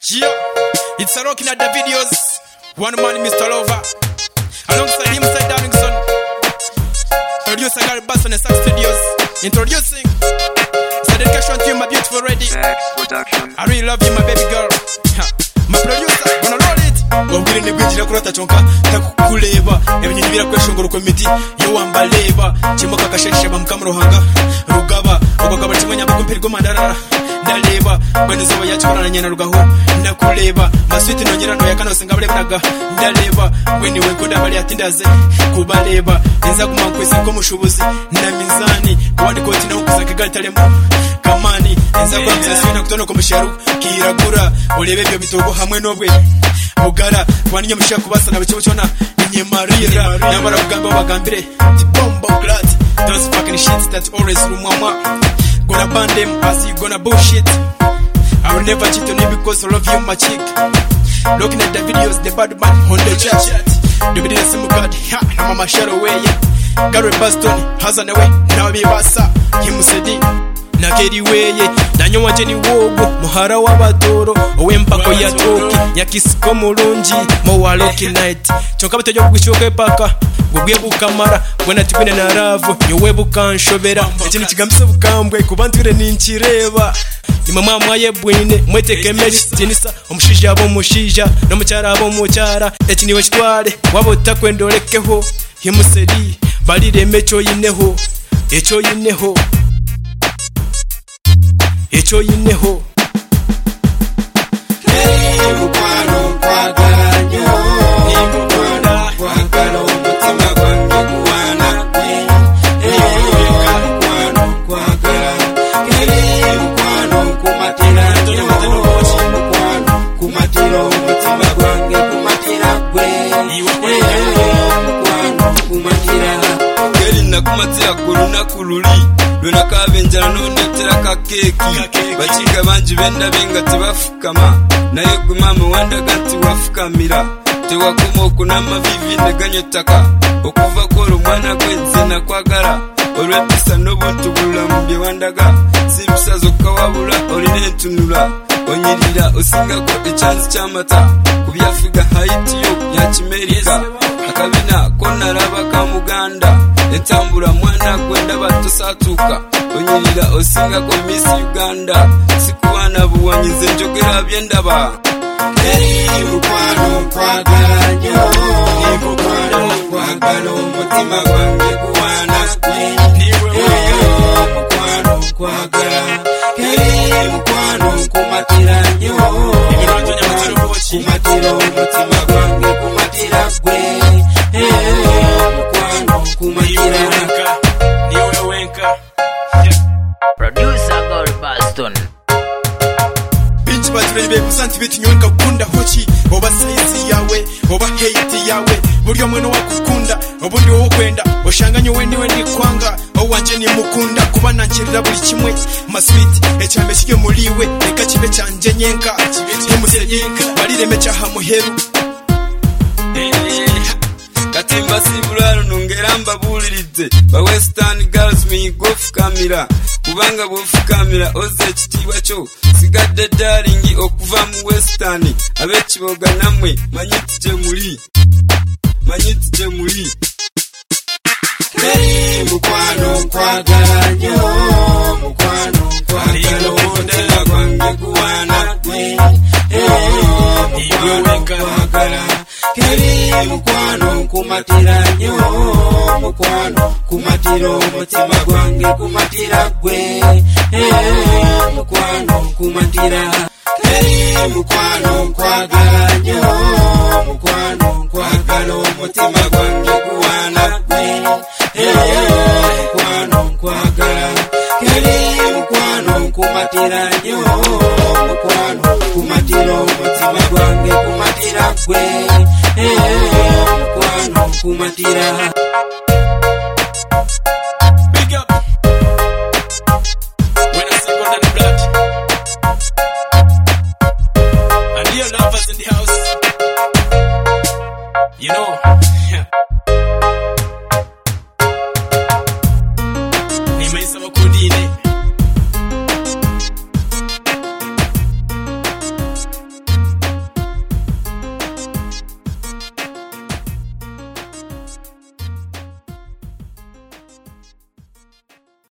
Yeah, it's a rocking at the videos. One man, Mr. Lover. Alongside him, Side Darlingson. Producer Gary Bass on the Sax Studios. Introducing. It's a dedication to you, my beautiful lady. I really love you, my baby girl. My producer, gonna roll it. Wabwire nebwinjira kurata chonka takukuleba ebinyinyi birakweshongoro komiti yo wambaleba chimoka kasheshe bamukamurohanga rugaba ogogaba chimanya bakumpirgo mandarara ndaleba bwenezo yachikorana nyana rugaho ndakuleba maswiti nonyerano yakanosenga bulebaga ndaleba bweni wenkoda bali atindaze kubaleba nza kumankwese ko mushubuzi na mizani kwandi koti na ukuza kigaltalemo kamani nza kwa mzesi na kutono ko musharu kiragura olebe byo bitogo hamwe nobwe Ogara, wani nyamusha kubasa na bicho chona Nye marira, nyamara kugamba wagambire Bombo glad, those fucking shit that always rumwamwa Gonna ban them as you gonna bullshit I will never cheat on you because I love you my chick Looking at the videos, the bad man on the chat The video is simu card, ha, na mama shadow way Gary Baston, hazan away, na wabibasa Himusedi na keri weye nanyo wajeni wogo muhara w'abatoro owempako ya toki yakisiko mulungi mo waloki night chonka bitojo kugushoke paka gubye bukamara bwana tibene na ravu yowe bukanshobera ekini kigambise bukambwe kubantire ninkireba ni mama mwaye bwine mweteke meri tinisa omushija abo mushija no mucyara abo mucyara ekini we kitwale wabo takwendolekeho himuseri balire mecho yineho echo yineho Echo yineho Hey mukwano kwagala nyo Mukwano kwagala omutima gwange guwana mukwano kwagala mukwano kumatira nyo mukwano kumatira omutima gwange kumatira gwe mukwano kumatira Geri nakumatira kulunaku luli Luna kabenjala nonetera kakeki Bachiga banji benda benga tibafukama Naye gwe mama wandaga nti wafukamira Tewakoma okunama vivi neganyotaka Okuva kolo mwana gwenze nakwagala Olwepisa n'obuntu bulamu bye wandaga Simpisa zokka wabula olina entunula Onyirira osingako ekyanzi ky'amata Kubyafiga Haiti yo ya Kimerika Akabina konalaba ka Muganda Entambula mwana gwenda batosatuka Onyirira osingako Miss Uganda Sikuwana buwanyize njogera byendaba Hey mukwano kwagala nyo mukwano kwagala omutima gwange guwana mukwano kwagala Hey mukwano kumatira nyo kumatira omutima gwange kumatira gwe mukwano kumatira Niwe wenka Producer Gary Baston Binchi baturebe kusanti bitu nywenka kukunda hochi Oba saizi yawe, oba hate yawe Buri omweno wakukunda, obundi wowe kwenda Oshanganye wendi kwanga Owanje ni mukunda kuba nankirira buli kimwe Masweet, echambe kige muliwe Eka kibe cyanje nyenka Himuseyinka, balireme cyaha muheru Katimba sibulalo nongera mbabulirize ba Western Girls migo fukamira kubanga bofukamira oze ekitiibwa kyo sigadde darling okuva mu Western abekiboga namwe manyiti gye muli Hey mukwano kwagala nyo mukwano kwagala omutima gwange guwana mukwano kwagala Keri mukwano kumatira nyo mukwano kumatira omutima gwange kumatira gwe mukwano kumatira Keri mukwano kwagala nyo mukwano kwagala omutima gwange guwana mukwano kwagala Keri mukwano kumatira nyo mukwano kumatira omutima gwange kumatira gwe mukwano kumatira